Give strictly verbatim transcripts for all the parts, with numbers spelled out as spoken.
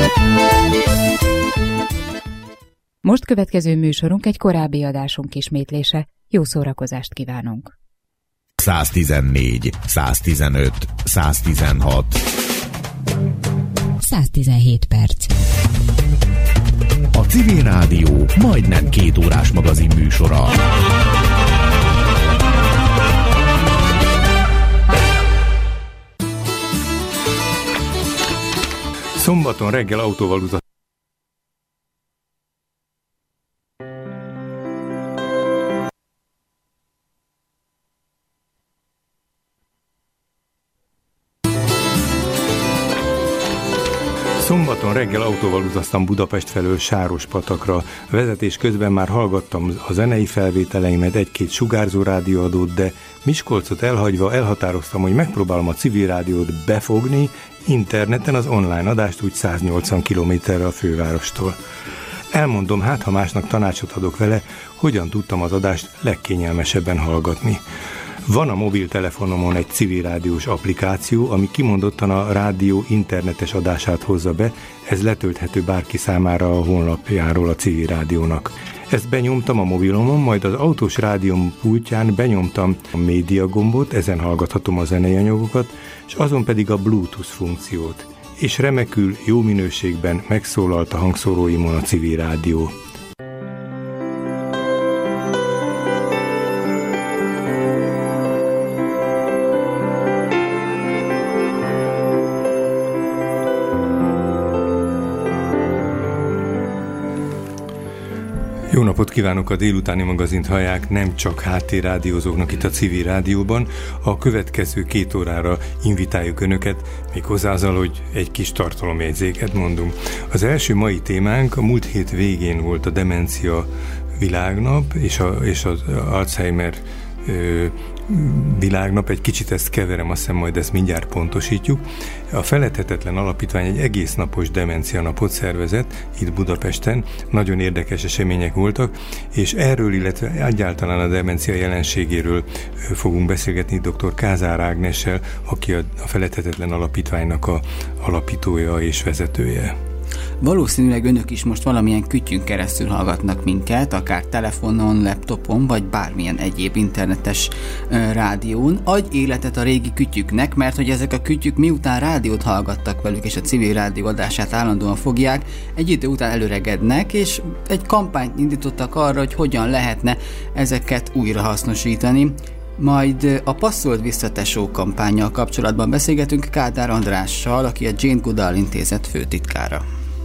Most következő műsorunk egy korábbi adásunk ismétlése. Jó szórakozást kívánunk! száztizennégy, száztizenöt, száztizenhat száztizenhét perc. A Civil Rádió majdnem két órás magazin műsora. Szombaton reggel autóval utaztam. Szombaton reggel autóval utaztam Budapest felől Sárospatakra. Vezetés közben már hallgattam a zenei felvételeimet, egy-két sugárzó rádióadót, de Miskolcot elhagyva elhatároztam, hogy megpróbálom a Civil Rádiót befogni interneten, az online adást úgy száznyolcvan kilométerre a fővárostól. Elmondom, hát ha másnak tanácsot adok vele, hogyan tudtam az adást legkényelmesebben hallgatni. Van a mobiltelefonomon egy civil rádiós applikáció, ami kimondottan a rádió internetes adását hozza be, ez letölthető bárki számára a honlapjáról a Civil Rádiónak. Ezt benyomtam a mobilomon, majd az autós rádióm pultján benyomtam a média gombot, ezen hallgathatom a zenei anyagokat, és azon pedig a Bluetooth funkciót. És remekül, jó minőségben megszólalt a hangszóróimon a Civil Rádió. Jó napot kívánok, a délutáni magazint hallják, nem csak háttérrádiózóknak itt a Civil Rádióban. A következő két órára invitáljuk Önöket, méghozzá azzal, hogy egy kis tartalomjegyzéket mondunk. Az első mai témánk a múlt hét végén volt a demencia világnap, és, a, és az Alzheimer ö, világnap, egy kicsit ezt keverem, azt hiszem majd ezt mindjárt pontosítjuk. A Feledhetetlen Alapítvány egy egész napos demencia napot szervezett itt Budapesten, nagyon érdekes események voltak, és erről, illetve egyáltalán a demencia jelenségéről fogunk beszélgetni dr. Kázár Ágnessel, aki a Feledhetetlen Alapítványnak a alapítója és vezetője. Valószínűleg önök is most valamilyen kütyűn keresztül hallgatnak minket, akár telefonon, laptopon, vagy bármilyen egyéb internetes uh, rádión. Adj életet a régi kütyüknek, mert hogy ezek a kütyük miután rádiót hallgattak velük, és a Civil Rádió adását állandóan fogják, egy idő után előregednek, és egy kampányt indítottak arra, hogy hogyan lehetne ezeket újra hasznosítani. Majd a Passzold vissza tesó kampánnyal kapcsolatban beszélgetünk Kádár Andrással, aki a Jane Goodall Intézet főtitkára.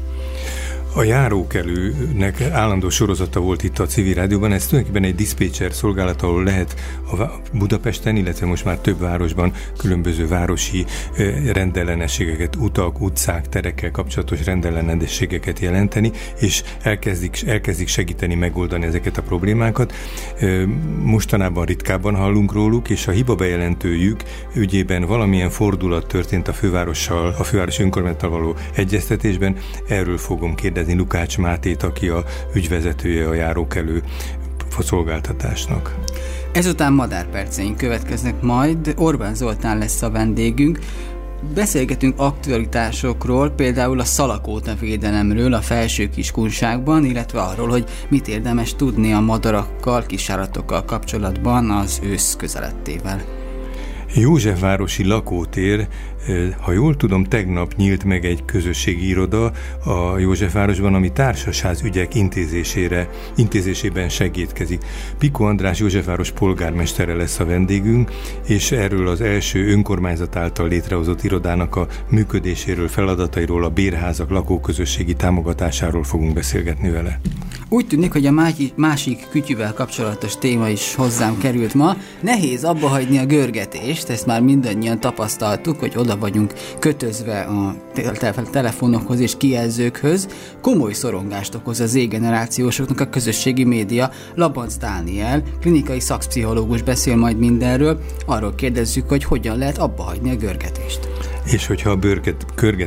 A járókelőnek állandó sorozata volt itt a Civil Rádióban, ez tulajdonképpen egy diszpécser szolgálat, ahol lehet a Budapesten, illetve most már több városban különböző városi rendellenességeket, utak, utcák, terekkel kapcsolatos rendellenességeket jelenteni, és elkezdik, elkezdik segíteni megoldani ezeket a problémákat. Mostanában ritkábban hallunk róluk, és a hibabejelentőjük ügyében valamilyen fordulat történt a fővárossal, a főváros önkormányzattal való egyeztetésben, erről fogom kérdezni Lukács Mátét, aki a ügyvezetője a járókelő szolgáltatásnak. Ezután madárperceink következnek majd, Orbán Zoltán lesz a vendégünk. Beszélgetünk aktualitásokról, például a szalakóta védelemről a Felső-Kiskunságban, illetve arról, hogy mit érdemes tudni a madarakkal, kisállatokkal kapcsolatban az ősz közelettével. Józsefvárosi lakótér, ha jól tudom, tegnap nyílt meg egy közösségi iroda a Józsefvárosban, ami társasház ügyek intézésére, intézésében segítkezik. Piko András Józsefváros polgármestere lesz a vendégünk, és erről az első önkormányzat által létrehozott irodának a működéséről, feladatairól, a bérházak lakóközösségi támogatásáról fogunk beszélgetni vele. Úgy tűnik, hogy a másik kütyűvel kapcsolatos téma is hozzám került ma. Nehéz abba hagyni a görgetést, ezt már mindannyian tapasztaltuk, hogy oda vagyunk kötözve a te- telefonokhoz és kijelzőkhöz. Komoly szorongást okoz az Z-generációsoknak a közösségi média. Labanc Dániel, klinikai szakpszichológus beszél majd mindenről. Arról kérdezzük, hogy hogyan lehet abba hagyni a görgetést. És hogyha a bőrget, körget,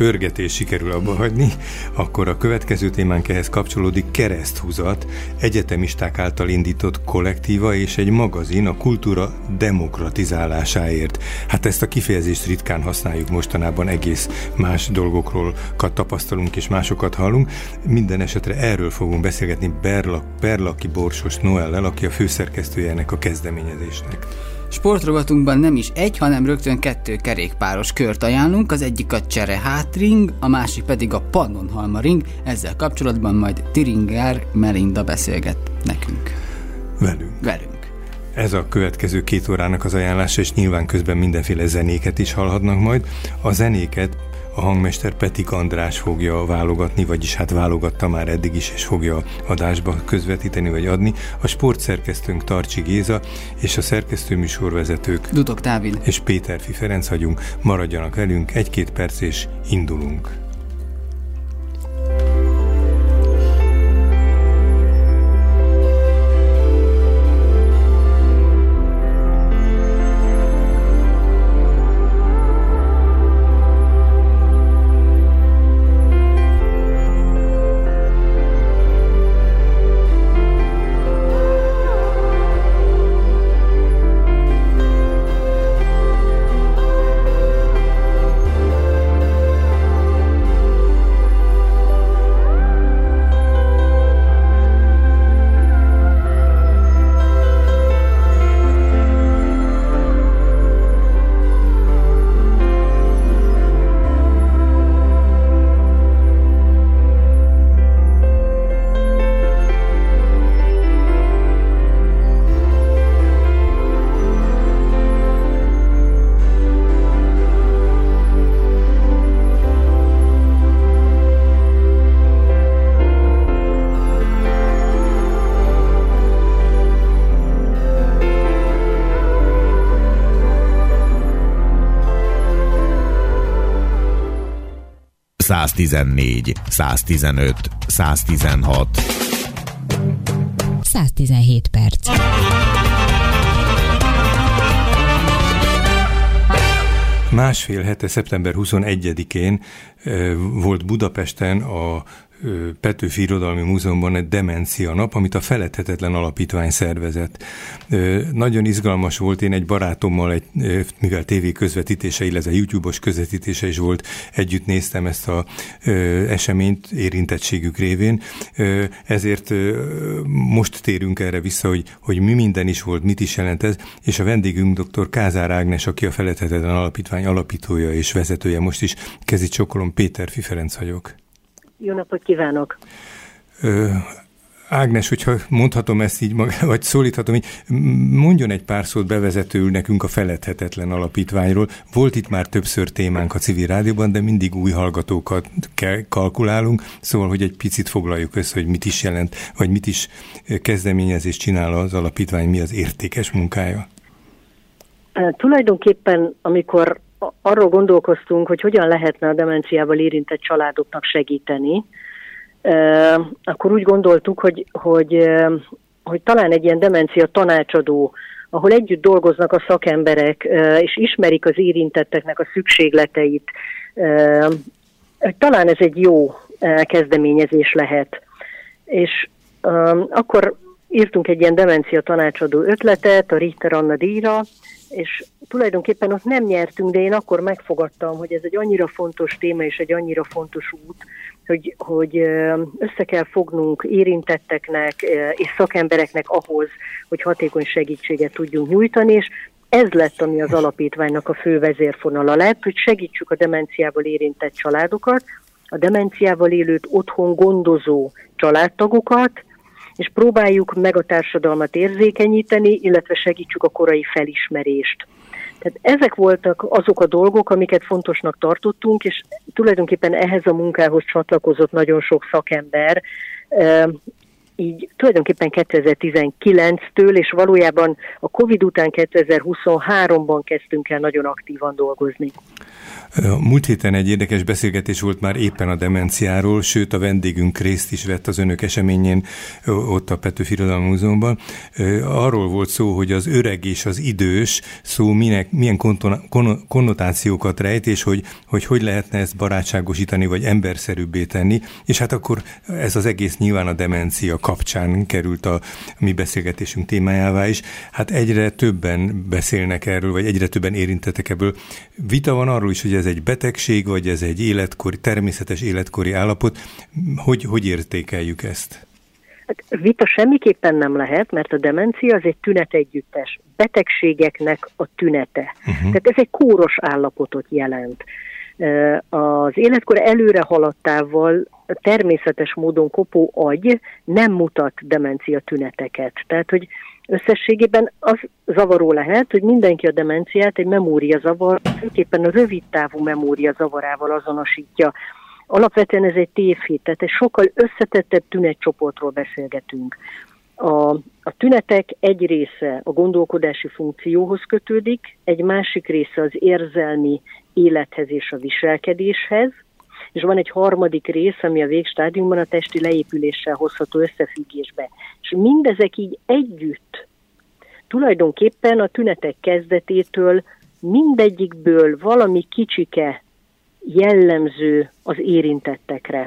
pörgetés sikerül abba hagyni, akkor a következő témánk ehhez kapcsolódik: kereszthúzat, egyetemisták által indított kollektíva és egy magazin a kultúra demokratizálásáért. Hát ezt a kifejezést ritkán használjuk mostanában, egész más dolgokról tapasztalunk és másokat hallunk. Minden esetre erről fogunk beszélgetni Berla, Berlaki Borsos Noellel, aki a főszerkesztője ennek a kezdeményezésnek. Sportrovatunkban nem is egy, hanem rögtön kettő kerékpáros kört ajánlunk, az egyik a Cserehátring, a másik pedig a Pannonhalma-ring. Ezzel kapcsolatban majd Tiringer Melinda beszélget nekünk. Velünk. Velünk. Ez a következő két órának az ajánlása, és nyilván közben mindenféle zenéket is hallhatnak majd. A zenéket a hangmester Petik András fogja válogatni, vagyis hát válogatta már eddig is, és fogja adásba közvetíteni vagy adni. A sportszerkesztőnk Tarcsi Géza, és a szerkesztőműsorvezetők Dudok Dávid és Péterfi Ferenc vagyunk. Maradjanak velünk, egy-két perc és indulunk. száztizennégy, száztizenöt, száztizenhat. száztizenhét perc. Másfél hete, szeptember huszonegyedikén volt Budapesten a Petőfi Irodalmi Múzeumban egy demencia nap, amit a Feledhetetlen Alapítvány szervezett. Nagyon izgalmas volt, én egy barátommal, egy, mivel tévé közvetítése, illetve YouTube-os közvetítése is volt, együtt néztem ezt az eseményt érintettségük révén, ezért most térünk erre vissza, hogy, hogy mi minden is volt, mit is jelent ez, és a vendégünk dr. Kázár Ágnes, aki a Feledhetetlen Alapítvány alapítója és vezetője, most is kezdi csokolom, Péterfi Ferenc vagyok. Jó napot kívánok! Ö, Ágnes, hogyha mondhatom ezt így, vagy szólíthatom így, mondjon egy pár szót bevezetőül nekünk a Feledhetetlen Alapítványról. Volt itt már többször témánk a Civil Rádióban, de mindig új hallgatókat kell, kalkulálunk, szóval, hogy egy picit foglaljuk össze, hogy mit is jelent, vagy mit is kezdeményezést csinál az alapítvány, mi az értékes munkája. E, tulajdonképpen, amikor arról gondolkoztunk, hogy hogyan lehetne a demenciával érintett családoknak segíteni, akkor úgy gondoltuk, hogy, hogy, hogy talán egy ilyen demencia tanácsadó, ahol együtt dolgoznak a szakemberek, és ismerik az érintetteknek a szükségleteit, talán ez egy jó kezdeményezés lehet. És akkor írtunk egy ilyen demencia tanácsadó ötletet a Richter Anna díjra, és tulajdonképpen ott nem nyertünk, de én akkor megfogadtam, hogy ez egy annyira fontos téma és egy annyira fontos út, hogy, hogy össze kell fognunk érintetteknek és szakembereknek ahhoz, hogy hatékony segítséget tudjunk nyújtani, és ez lett, ami az alapítványnak a fő vezérfonala lett, hogy segítsük a demenciával érintett családokat, a demenciával élőt otthon gondozó családtagokat, és próbáljuk meg a társadalmat érzékenyíteni, illetve segítsük a korai felismerést. Tehát ezek voltak azok a dolgok, amiket fontosnak tartottunk, és tulajdonképpen ehhez a munkához csatlakozott nagyon sok szakember. így tulajdonképpen kétezer-tizenkilenctől, és valójában a Covid után kétezer-huszonháromban kezdtünk el nagyon aktívan dolgozni. Múlt héten egy érdekes beszélgetés volt már éppen a demenciáról, sőt a vendégünk részt is vett az önök eseményén ott a Petőfi Irodalmi Múzeumban. Arról volt szó, hogy az öreg és az idős szó minek, milyen konnotációkat rejt, és hogy, hogy hogy lehetne ezt barátságosítani, vagy emberszerűbbé tenni, és hát akkor ez az egész nyilván a demencia kapcsán került a mi beszélgetésünk témájává is. Hát egyre többen beszélnek erről, vagy egyre többen érintettek ebből. Vita van arról is, hogy ez egy betegség, vagy ez egy életkori, természetes életkori állapot. Hogy, hogy értékeljük ezt? Hát vita semmiképpen nem lehet, mert a demencia az egy tünetegyüttes. Betegségeknek a tünete. Uh-huh. Tehát ez egy kóros állapotot jelent. Az életkor előre haladtával természetes módon kopó agy nem mutat demencia tüneteket. Tehát, hogy összességében az zavaró lehet, hogy mindenki a demenciát egy memória zavar, főképpen a rövid távú memória zavarával azonosítja. Alapvetően ez egy tévhit, tehát egy sokkal összetettebb tünetcsoportról beszélgetünk. A, a tünetek egy része a gondolkodási funkcióhoz kötődik, egy másik része az érzelmi élethez és a viselkedéshez, és van egy harmadik rész, ami a végstádiumban a testi leépüléssel hozható összefüggésbe. És mindezek így együtt tulajdonképpen a tünetek kezdetétől mindegyikből valami kicsike jellemző az érintettekre.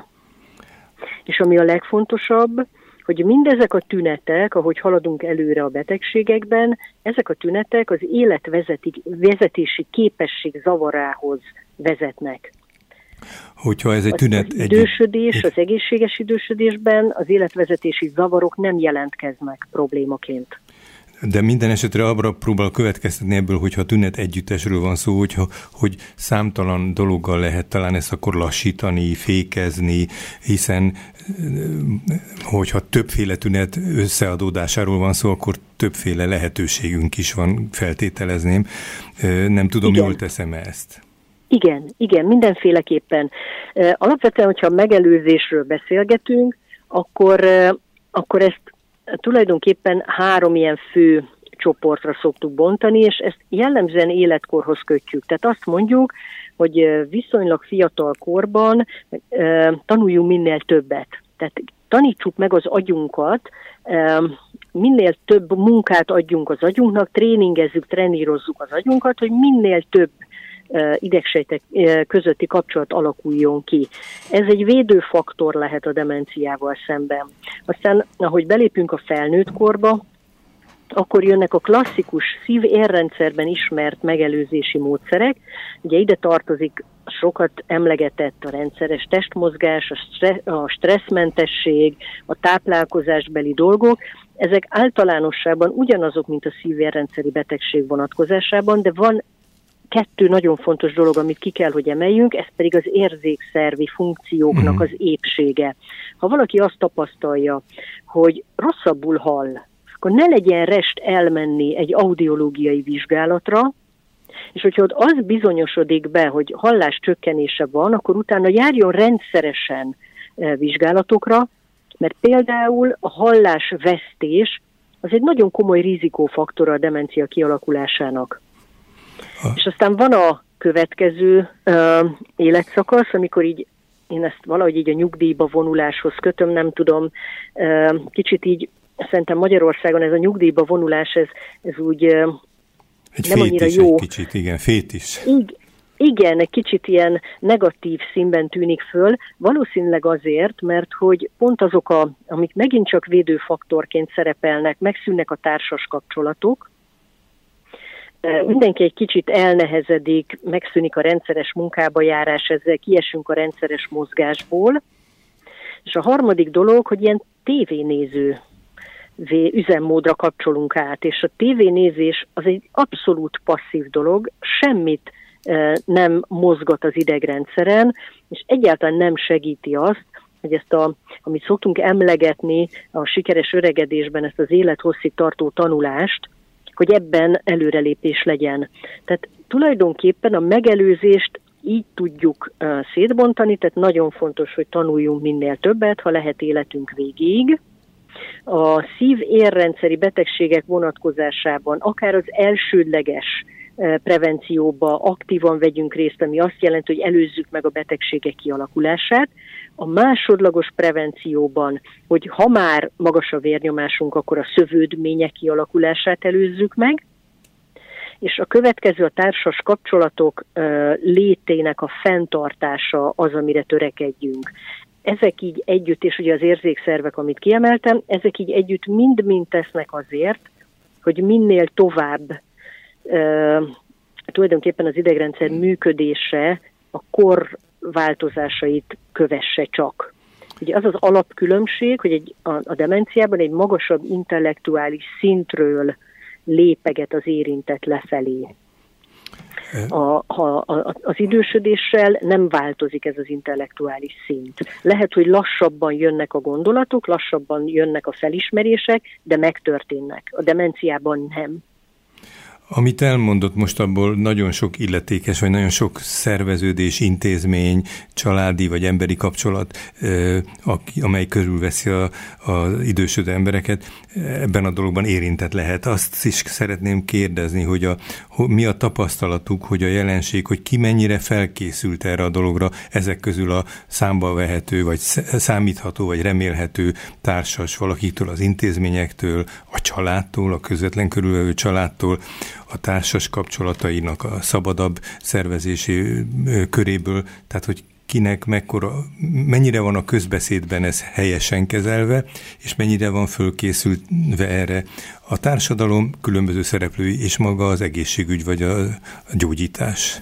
És ami a legfontosabb, hogy mindezek a tünetek, ahogy haladunk előre a betegségekben, ezek a tünetek az életvezetési képesség zavarához vezetnek. Hogyha ez egy tünet... Az idősödés, egy... az egészséges idősödésben az életvezetési zavarok nem jelentkeznek problémaként. De minden esetre abra próbál következtetni ebből, hogyha tünet együttesről van szó, hogyha, hogy számtalan dologgal lehet talán ezt akkor lassítani, fékezni, hiszen hogyha többféle tünet összeadódásáról van szó, akkor többféle lehetőségünk is van, feltételezném. Nem tudom, igen. Jól teszem-e ezt? Igen, igen, mindenféleképpen. Alapvetően, hogyha megelőzésről beszélgetünk, akkor, akkor ezt tulajdonképpen három ilyen fő csoportra szoktuk bontani, és ezt jellemzően életkorhoz kötjük. Tehát azt mondjuk, hogy viszonylag fiatal korban tanuljunk minél többet. Tehát tanítsuk meg az agyunkat, minél több munkát adjunk az agyunknak, tréningezzük, trenírozzuk az agyunkat, hogy minél több idegsejtek közötti kapcsolat alakuljon ki. Ez egy védőfaktor lehet a demenciával szemben. Aztán, ahogy belépünk a felnőtt korba, akkor jönnek a klasszikus szív-érrendszerben ismert megelőzési módszerek. Ugye ide tartozik sokat emlegetett a rendszeres testmozgás, a, stre- a stresszmentesség, a táplálkozásbeli dolgok. Ezek általánosságban ugyanazok, mint a szív-érrendszeri betegség vonatkozásában, de van kettő nagyon fontos dolog, amit ki kell, hogy emeljünk, ez pedig az érzékszervi funkcióknak mm. az épsége. Ha valaki azt tapasztalja, hogy rosszabbul hall, akkor ne legyen rest elmenni egy audiológiai vizsgálatra, és hogyha ott az bizonyosodik be, hogy hallás csökkenése van, akkor utána járjon rendszeresen vizsgálatokra, mert például a hallásvesztés az egy nagyon komoly rizikófaktora a demencia kialakulásának. Ha. És aztán van a következő uh, életszakasz, amikor így én ezt valahogy így a nyugdíjba vonuláshoz kötöm, nem tudom, uh, kicsit így szerintem Magyarországon ez a nyugdíjba vonulás, ez, ez úgy uh, egy nem annyira jó. Egy kicsit, igen, fétis. Ig- igen, egy kicsit ilyen negatív színben tűnik föl, valószínűleg azért, mert hogy pont azok, a, amik megint csak védőfaktorként szerepelnek, megszűnnek a társas kapcsolatok, mindenki egy kicsit elnehezedik, megszűnik a rendszeres munkába járás, ezzel kiesünk a rendszeres mozgásból. És a harmadik dolog, hogy ilyen tévénéző üzemmódra kapcsolunk át, és a tévénézés az egy abszolút passzív dolog, semmit nem mozgat az idegrendszeren, és egyáltalán nem segíti azt, hogy ezt a, amit szoktunk emlegetni a sikeres öregedésben, ezt az élethosszig tartó tanulást, hogy ebben előrelépés legyen. Tehát tulajdonképpen a megelőzést így tudjuk uh, szétbontani, tehát nagyon fontos, hogy tanuljunk minél többet, ha lehet életünk végéig, A szív-érrendszeri betegségek vonatkozásában akár az elsődleges prevencióba aktívan vegyünk részt, ami azt jelenti, hogy előzzük meg a betegségek kialakulását. A másodlagos prevencióban, hogy ha már magas a vérnyomásunk, akkor a szövődmények kialakulását előzzük meg, és a következő a társas kapcsolatok létének a fenntartása az, amire törekedjünk. Ezek így együtt, és ugye az érzékszervek, amit kiemeltem, ezek így együtt mind-mind tesznek azért, hogy minél tovább Uh, tulajdonképpen az idegrendszer működése a kor változásait kövesse csak. Ugye az az alapkülönbség, hogy egy, a, a demenciában egy magasabb intellektuális szintről lépeget az érintett lefelé. A, ha, a, az idősödéssel nem változik ez az intellektuális szint. Lehet, hogy lassabban jönnek a gondolatok, lassabban jönnek a felismerések, de megtörténnek. A demenciában nem. Amit elmondott most, abból nagyon sok illetékes, vagy nagyon sok szerveződés, intézmény, családi vagy emberi kapcsolat, amely körülveszi az idősödő embereket, ebben a dologban érintett lehet. Azt is szeretném kérdezni, hogy a, mi a tapasztalatuk, hogy a jelenség, hogy ki mennyire felkészült erre a dologra, ezek közül a számba vehető, vagy számítható, vagy remélhető társas valakitől, az intézményektől, a családtól, a közvetlen körülvevő családtól, a társas kapcsolatainak a szabadabb szervezési köréből, tehát hogy kinek mekkora, mennyire van a közbeszédben ez helyesen kezelve, és mennyire van fölkészülve erre a társadalom különböző szereplői, és maga az egészségügy vagy a gyógyítás.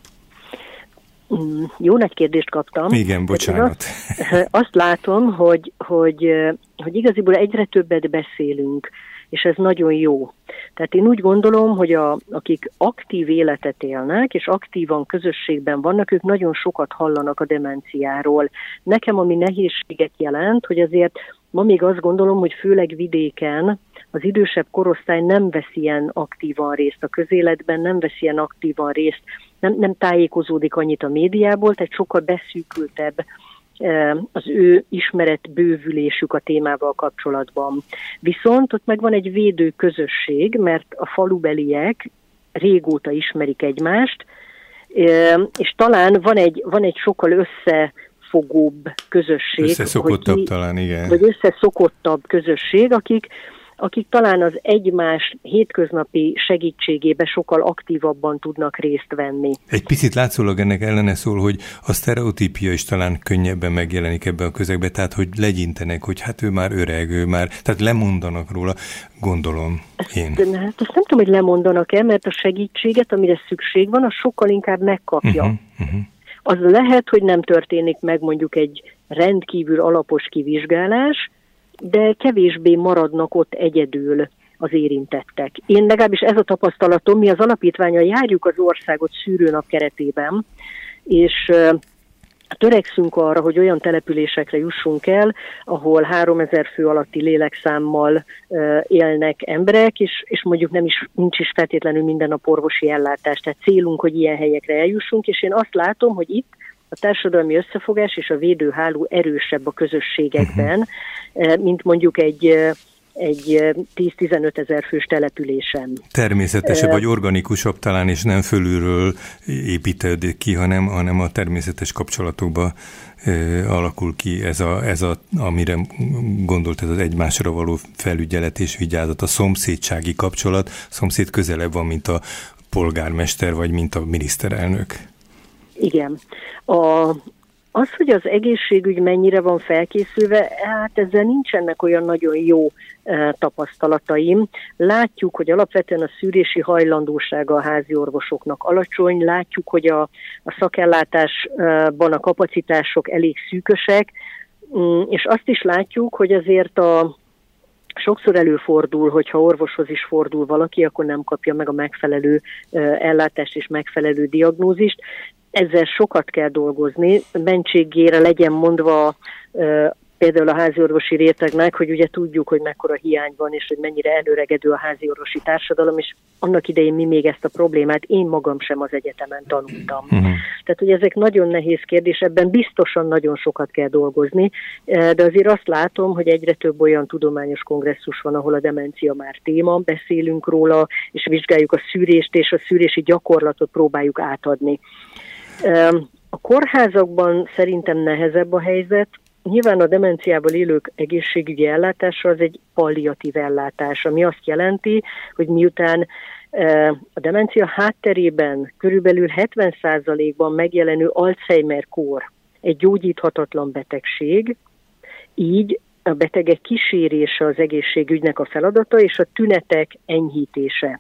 Jó nagy kérdést kaptam. Igen, bocsánat. Azt, azt látom, hogy, hogy, hogy igaziból egyre többet beszélünk, és ez nagyon jó. Tehát én úgy gondolom, hogy a, akik aktív életet élnek, és aktívan közösségben vannak, ők nagyon sokat hallanak a demenciáról. Nekem ami nehézséget jelent, hogy azért ma még azt gondolom, hogy főleg vidéken az idősebb korosztály nem vesz ilyen aktívan részt a közéletben, nem vesz ilyen aktívan részt, nem, nem tájékozódik annyit a médiából, tehát sokkal beszűkültebb az ő ismeretbővülésük a témával kapcsolatban. Viszont ott megvan egy védő közösség, mert a falubeliek régóta ismerik egymást, és talán van egy, van egy sokkal összefogóbb közösség. Összeszokottabb ki, talán, igen. Vagy összeszokottabb közösség, akik akik talán az egymás hétköznapi segítségébe sokkal aktívabban tudnak részt venni. Egy picit látszólag ennek ellene szól, hogy a sztereotípia is talán könnyebben megjelenik ebbe a közegbe, tehát hogy legyintenek, hogy hát ő már öreg, ő már, tehát lemondanak róla, gondolom én. Ezt, hát azt nem tudom, hogy lemondanak-e, mert a segítséget, amire szükség van, az sokkal inkább megkapja. Uh-huh, uh-huh. Az lehet, hogy nem történik meg mondjuk egy rendkívül alapos kivizsgálás, de kevésbé maradnak ott egyedül az érintettek. Én legalábbis ez a tapasztalatom, mi az alapítvánnyal járjuk az országot szűrőnap keretében, és uh, törekszünk arra, hogy olyan településekre jussunk el, ahol háromezer fő alatti lélekszámmal uh, élnek emberek, és, és mondjuk nem is, nincs is feltétlenül minden nap orvosi ellátás. Tehát célunk, hogy ilyen helyekre eljussunk, és én azt látom, hogy itt a társadalmi összefogás és a védőháló erősebb a közösségekben, uh-huh. mint mondjuk egy, egy tíz-tizenöt ezer fős településen. Természetesebb uh, vagy organikusabb talán, és nem fölülről építődik ki, hanem, hanem a természetes kapcsolatokba uh, alakul ki ez, a, ez a, amire gondolt, ez az egymásra való felügyelet és vigyázat, a szomszédsági kapcsolat. A szomszéd közelebb van, mint a polgármester, vagy mint a miniszterelnök. Igen. A, az, hogy az egészségügy mennyire van felkészülve, hát ezzel nincsenek olyan nagyon jó e, tapasztalataim. Látjuk, hogy alapvetően a szűrési hajlandósága a házi orvosoknak alacsony, látjuk, hogy a, a szakellátásban a kapacitások elég szűkösek, és azt is látjuk, hogy azért a sokszor előfordul, hogyha orvoshoz is fordul valaki, akkor nem kapja meg a megfelelő e, ellátást és megfelelő diagnózist. Ezzel sokat kell dolgozni, mentségére legyen mondva például a háziorvosi rétegnek, hogy ugye tudjuk, hogy mekkora hiány van, és hogy mennyire előregedő a háziorvosi társadalom, és annak idején mi még ezt a problémát, én magam sem az egyetemen tanultam. Uh-huh. Tehát, hogy ezek nagyon nehéz kérdés, ebben biztosan nagyon sokat kell dolgozni, de azért azt látom, hogy egyre több olyan tudományos kongresszus van, ahol a demencia már téma, beszélünk róla, és vizsgáljuk a szűrést, és a szűrési gyakorlatot próbáljuk átadni. A kórházakban szerintem nehezebb a helyzet. Nyilván a demenciával élők egészségügyi ellátása az egy palliatív ellátás, ami azt jelenti, hogy miután a demencia hátterében körülbelül hetven százalékban megjelenő Alzheimer-kór egy gyógyíthatatlan betegség, így a betegek kísérése az egészségügynek a feladata, és a tünetek enyhítése.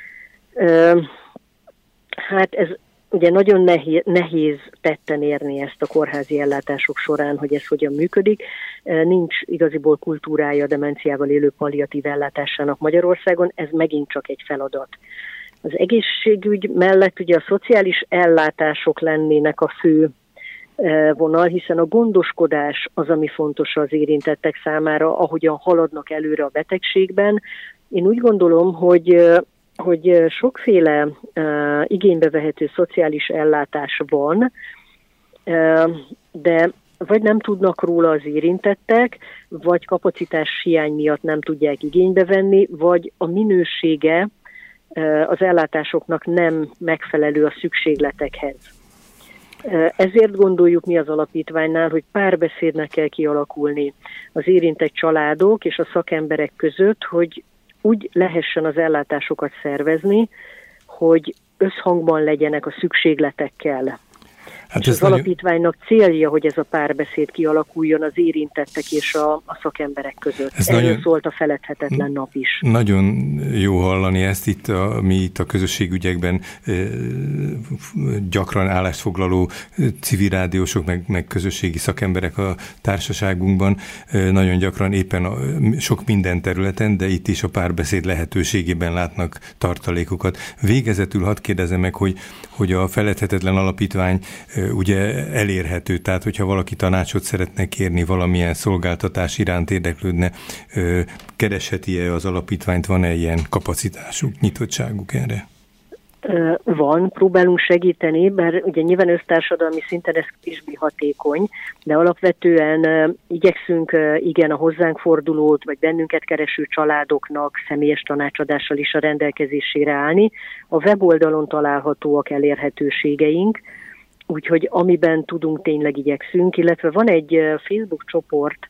Hát ez ugye nagyon nehéz, nehéz tetten érni ezt a kórházi ellátások során, hogy ez hogyan működik. Nincs igaziból kultúrája a demenciával élő palliatív ellátásának Magyarországon, ez megint csak egy feladat. Az egészségügy mellett ugye a szociális ellátások lennének a fő vonal, hiszen a gondoskodás az, ami fontos az érintettek számára, ahogyan haladnak előre a betegségben. Én úgy gondolom, hogy hogy sokféle uh, igénybe vehető szociális ellátás van, uh, de vagy nem tudnak róla az érintettek, vagy kapacitás hiány miatt nem tudják igénybe venni, vagy a minősége uh, az ellátásoknak nem megfelelő a szükségletekhez. Uh, ezért gondoljuk mi az alapítványnál, hogy párbeszédnek kell kialakulni az érintett családok és a szakemberek között, hogy úgy lehessen az ellátásokat szervezni, hogy összhangban legyenek a szükségletekkel. Hát az nagyon... alapítványnak célja, hogy ez a párbeszéd kialakuljon az érintettek és a, a szakemberek között. Ez Erről nagyon... szólt a feledhetetlen nap is. Nagyon jó hallani ezt itt, a, mi itt a közösségügyekben e, gyakran állást foglaló civil rádiósok, meg, meg közösségi szakemberek a társaságunkban e, nagyon gyakran éppen a, sok minden területen, de itt is a párbeszéd lehetőségében látnak tartalékokat. Végezetül hadd kérdezem meg, hogy, hogy a feledhetetlen alapítvány ugye elérhető, tehát hogyha valaki tanácsot szeretne kérni, valamilyen szolgáltatás iránt érdeklődne, keresheti-e az alapítványt, van-e ilyen kapacitásuk, nyitottságuk erre? Van, próbálunk segíteni, bár ugye nyilván össztársadalmi szinten ez kevésbé hatékony, de alapvetően igyekszünk igen a hozzánk fordulót, vagy bennünket kereső családoknak személyes tanácsadással is a rendelkezésére állni. A weboldalon találhatóak elérhetőségeink, úgyhogy amiben tudunk, tényleg igyekszünk, illetve van egy Facebook csoport,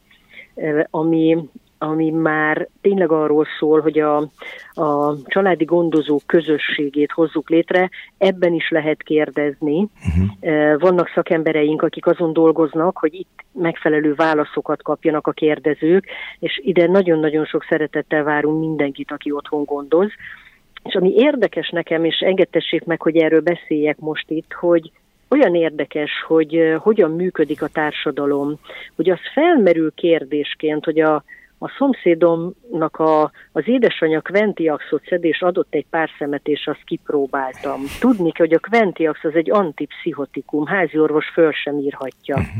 ami, ami már tényleg arról szól, hogy a, a családi gondozók közösségét hozzuk létre, ebben is lehet kérdezni. Uh-huh. Vannak szakembereink, akik azon dolgoznak, hogy itt megfelelő válaszokat kapjanak a kérdezők, és ide nagyon-nagyon sok szeretettel várunk mindenkit, aki otthon gondoz. És ami érdekes nekem, és engedtessék meg, hogy erről beszéljek most itt, hogy olyan érdekes, hogy uh, hogyan működik a társadalom, hogy az felmerül kérdésként, hogy a, a szomszédomnak a, az édesanyja Quentiaxot szed, és adott egy pár szemet, és azt kipróbáltam. Tudni kell, hogy a Quentiax az egy antipszichotikum, háziorvos föl sem írhatja. Uh-huh.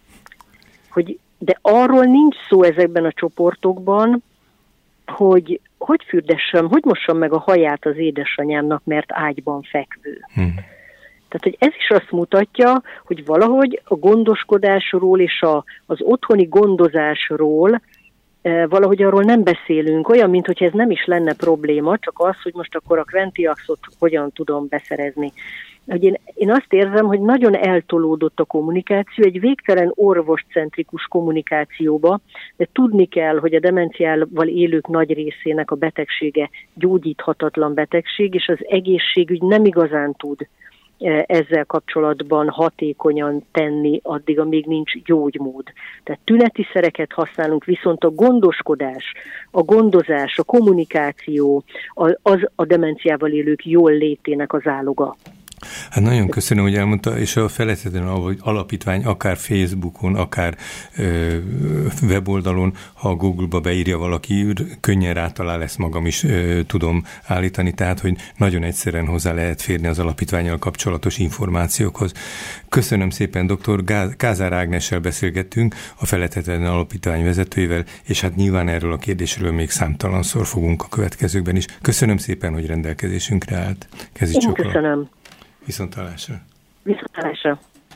Hogy, de arról nincs szó ezekben a csoportokban, hogy hogy fürdessem, hogy mossam meg a haját az édesanyámnak, mert ágyban fekvő. Uh-huh. Tehát, hogy ez is azt mutatja, hogy valahogy a gondoskodásról és a, az otthoni gondozásról e, valahogy arról nem beszélünk, olyan, mintha ez nem is lenne probléma, csak az, hogy most akkor a Quentiaxot hogyan tudom beszerezni. Hogy én, én azt érzem, hogy nagyon eltolódott a kommunikáció, egy végtelen orvoscentrikus kommunikációba, de tudni kell, hogy a demenciával élők nagy részének a betegsége gyógyíthatatlan betegség, és az egészségügy nem igazán tud ezzel kapcsolatban hatékonyan tenni, addig, amíg nincs gyógymód. Tehát tüneti szereket használunk, viszont a gondoskodás, a gondozás, a kommunikáció az a demenciával élők jól létének az áloga. Hát nagyon köszönöm, hogy elmondta, és a Felejthetetlen Alapítvány akár Facebookon, akár ö, weboldalon, ha a Google-ba beírja valaki, könnyen rátalál, ezt magam is ö, tudom állítani, tehát, hogy nagyon egyszerűen hozzá lehet férni az alapítvánnyal kapcsolatos információkhoz. Köszönöm szépen, dr. Kázár Ágnessel beszélgettünk, a Felejthetetlen Alapítvány vezetőjével, és hát nyilván erről a kérdésről még számtalanszor fogunk a következőkben is. Köszönöm szépen, hogy rendelkezésünkre állt. Kezi Én köszönöm. Viszontlátásra. Viszontlátásra.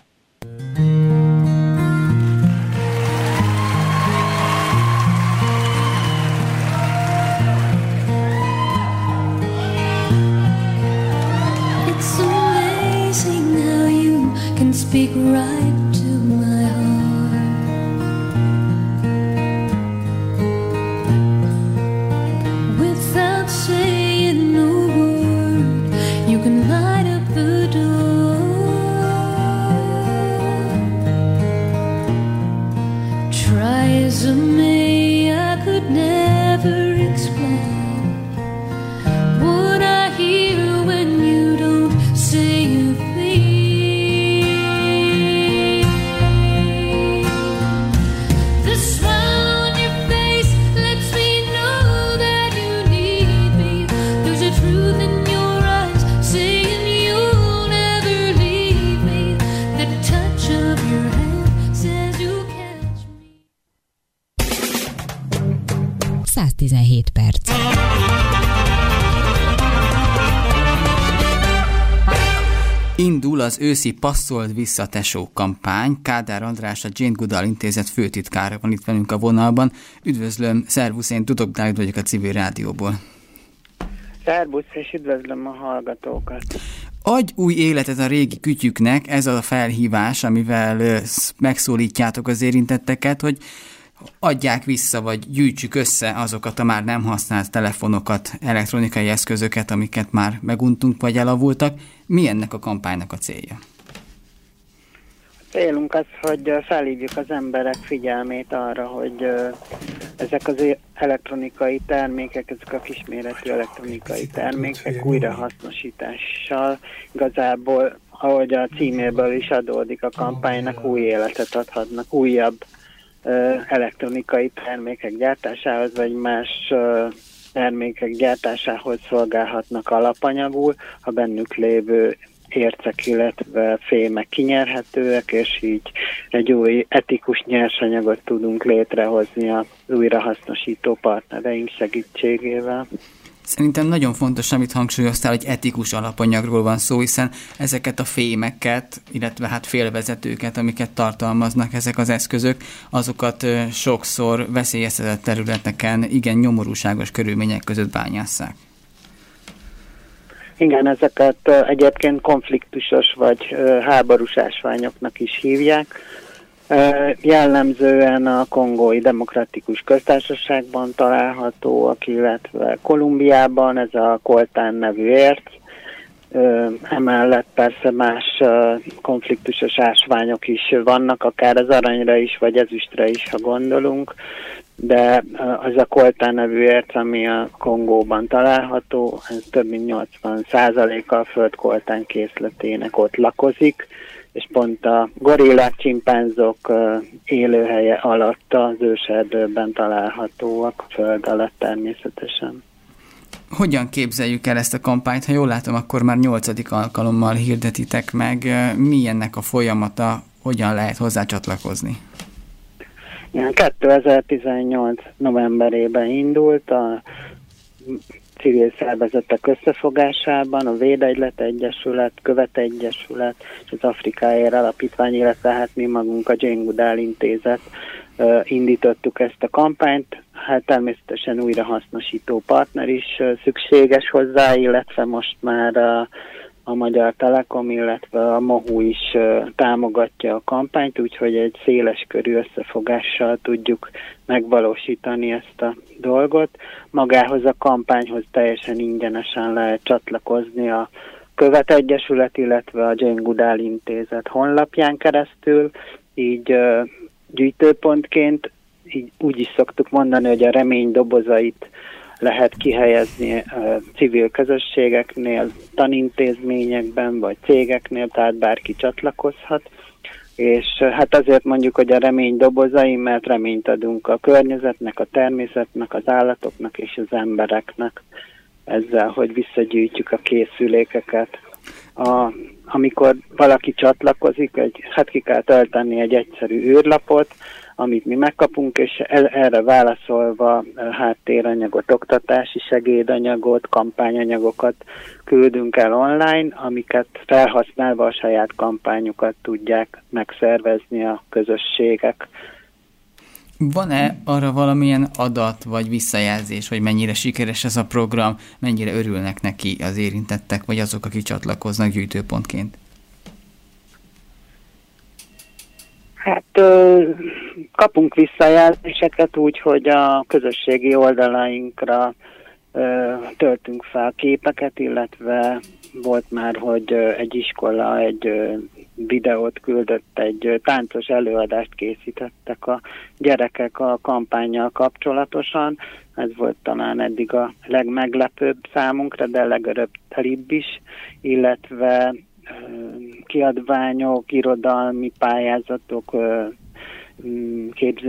It's amazing how you can speak right to my heart. Without saying a word, you can light up the door. Try as I may, I could never explain what I hear when you don't say a thing. The smile on your face lets me know that you need me. There's a truth in your eyes saying you'll never leave me. The touch of your hand says you catch me. száz tizenhét perc. Indul az őszi Passzold vissza tesó kampány. Kádár András, a Jane Goodall Intézet főtitkára van itt velünk a vonalban. Üdvözlöm, szervusz, én Tudok Dávid vagyok a Civil Rádióból. Szervusz, és üdvözlöm a hallgatókat. Adj új életet a régi kütyüknek, ez a felhívás, amivel ö, megszólítjátok az érintetteket, hogy adják vissza, vagy gyűjtsük össze azokat a már nem használt telefonokat, elektronikai eszközöket, amiket már meguntunk, vagy elavultak. Mi ennek a kampánynak a célja? A célunk az, hogy felhívjuk az emberek figyelmét arra, hogy ezek az elektronikai termékek, ezek a kisméretű elektronikai termékek újrahasznosítással igazából, ahogy a címéből is adódik a kampánynak, új életet adhatnak, újabb elektronikai termékek gyártásához, vagy más termékek gyártásához szolgálhatnak alapanyagul, a bennük lévő ércek, illetve fémek kinyerhetőek, és így egy új etikus nyersanyagot tudunk létrehozni az újrahasznosító partnereink segítségével. Szerintem nagyon fontos, amit hangsúlyoztál, hogy etikus alapanyagról van szó, hiszen ezeket a fémeket, illetve hát félvezetőket, amiket tartalmaznak ezek az eszközök, azokat sokszor veszélyeztetett területeken igen nyomorúságos körülmények között bányásszák. Igen, ezeket egyébként konfliktusos vagy háborús ásványoknak is hívják. Jellemzően a Kongói Demokratikus Köztársaságban találhatóak, illetve Kolumbiában, ez a koltán nevű érc. Emellett persze más konfliktusos ásványok is vannak, akár az aranyra is, vagy ezüstre is, ha gondolunk, de az a koltán nevű érc, ami a Kongóban található, ez több mint nyolcvan százaléka a föld koltán készletének ott lakozik, és pont a gorillák, csimpánzok élőhelye alatt az őserdőben találhatóak, a föld alatt természetesen. Hogyan képzeljük el ezt a kampányt? Ha jól látom, akkor már nyolcadik alkalommal hirdetitek meg. Mi ennek a folyamata, hogyan lehet hozzá csatlakozni? kétezer-tizennyolc novemberében indult a civil szervezetek összefogásában, a Védegylet Egyesület, Követ Egyesület és az Afrikáért Alapítvány, illetve hát mi magunk a Jane Goodall Intézet uh, indítottuk ezt a kampányt. Hát természetesen újrahasznosító partner is uh, szükséges hozzá, illetve most már uh, a Magyar Telekom, illetve a MOHU is uh, támogatja a kampányt, úgyhogy egy széles körű összefogással tudjuk megvalósítani ezt a dolgot. Magához a kampányhoz teljesen ingyenesen lehet csatlakozni a Követ Egyesület, illetve a Jane Goodall Intézet honlapján keresztül, így uh, gyűjtőpontként, így úgy is szoktuk mondani, hogy a remény dobozait lehet kihelyezni civil közösségeknél, tanintézményekben vagy cégeknél, tehát bárki csatlakozhat. És hát azért mondjuk, hogy a remény dobozai, mert reményt adunk a környezetnek, a természetnek, az állatoknak és az embereknek ezzel, hogy visszagyűjtjük a készülékeket. A, amikor valaki csatlakozik, egy, hát ki kell tölteni egy egyszerű űrlapot, amit mi megkapunk, és el, erre válaszolva háttéranyagot, oktatási segédanyagot, kampányanyagokat küldünk el online, amiket felhasználva a saját kampányukat tudják megszervezni a közösségek. Van-e arra valamilyen adat vagy visszajelzés, hogy mennyire sikeres ez a program, mennyire örülnek neki az érintettek, vagy azok, akik csatlakoznak gyűjtőpontként? Hát ö, kapunk visszajelzéseket úgy, hogy a közösségi oldalainkra ö, töltünk fel képeket, illetve volt már, hogy ö, egy iskola egy ö, videót küldött, egy ö, táncos előadást készítettek a gyerekek a kampánnyal kapcsolatosan. Ez volt talán eddig a legmeglepőbb számunkra, de legörömtelibb is, illetve kiadványok, irodalmi pályázatok, képző